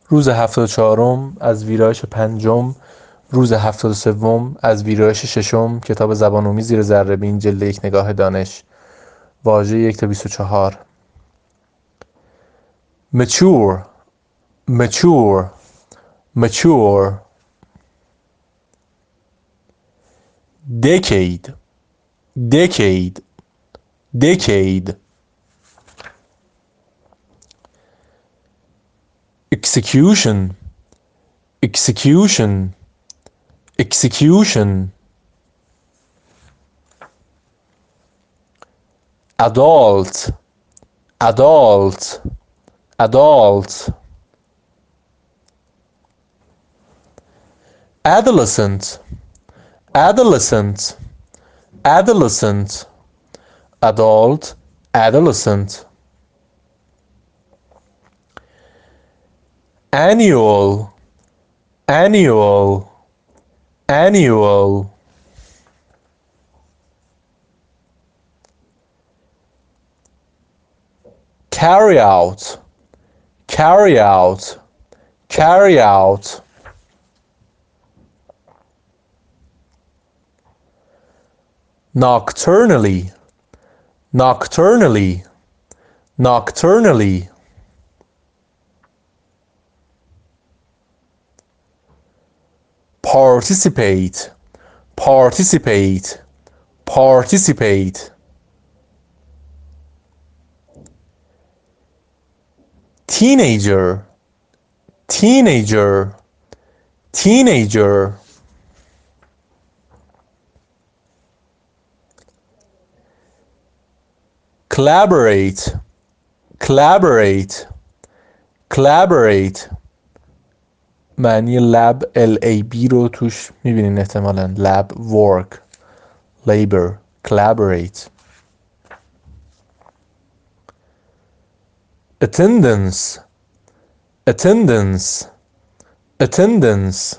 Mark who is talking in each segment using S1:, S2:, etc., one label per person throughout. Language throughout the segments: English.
S1: روز 74م از ویرایش پنجم، روز 73م از ویرایش ششم، کتاب زبان‌آموزی زیر ذره‌بین، جلد 1 نگاه دانش، واژه 1 تا 24. mature mature mature decade decade decade execution execution execution adult adult adult adolescent adolescent adolescent adult adolescent annual annual annual carry out carry out carry out nocturnally nocturnally nocturnally participate participate participate teenager teenager teenager collaborate collaborate collaborate معنی lab LAB رو توش میبینین احتمالاً lab work labor collaborate attendance attendance attendance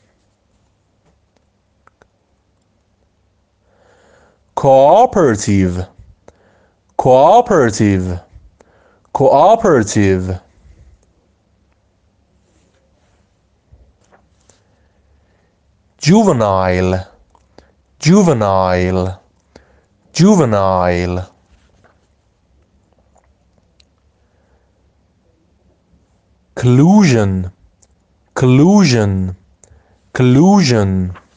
S1: cooperative cooperative cooperative juvenile juvenile juvenile collusion collusion collusion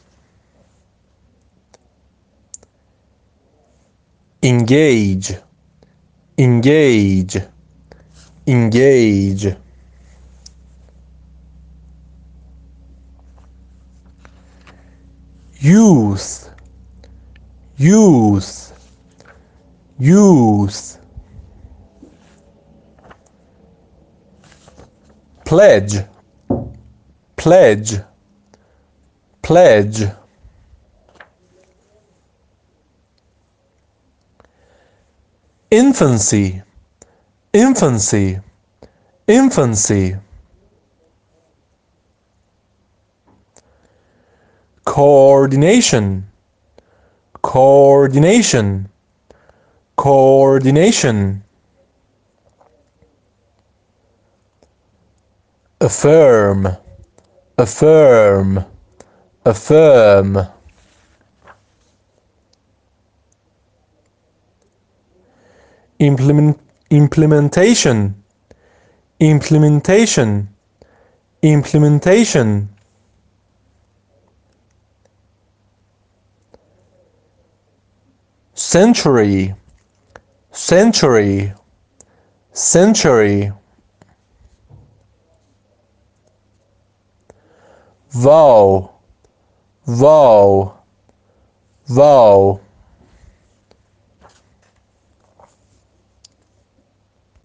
S1: engage engage engage youth youth youth pledge pledge pledge infancy infancy infancy coordination coordination coordination affirm affirm affirm implementation implementation implementation century century century vow vow vow